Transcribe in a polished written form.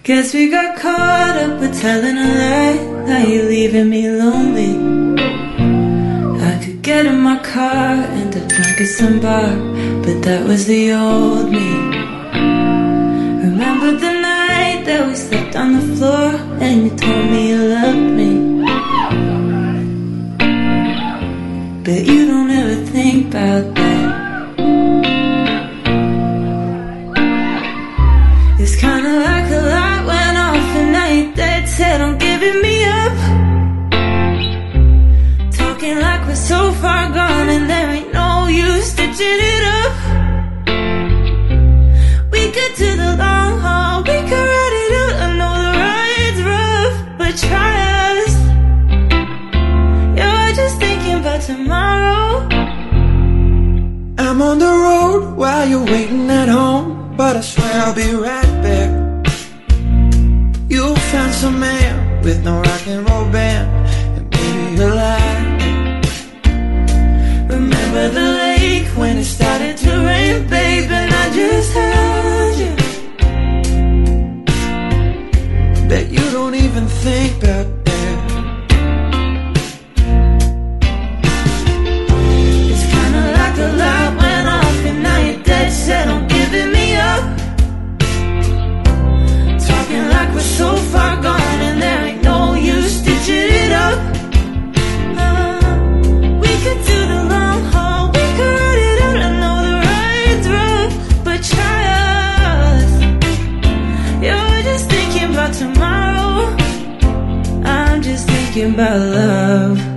Guess we got caught up with telling a lie. Now you're leaving me lonely. I could get in my car and have drunk at some bar, but that was the old me. Remember the night that we slept on the floor and you told me you loved me, but you don't ever think about that. It's kinda like a light went off and now you're dead set on giving me up. Talking like we're so far gone and there ain't no use stitching it up. We could do the long haul, we could ride it out. I know the ride's rough, but try us. You're just thinking about tomorrow. I'm on the road while you're waiting at home, but I swear I'll be right back. You'll find some man with no rock and roll band, and maybe you'll like it. Remember the lake when it started to rain, babe, and I just held you. Bet you don't even think about that. It's kinda like a light went off and now you're dead set on giving me up. Talking like we're so far gone and there ain't no use stitching it up. We could do the long haul, we could ride it out. I know the ride's rough, but try us. You're just thinking about tomorrow, I'm just thinking about love.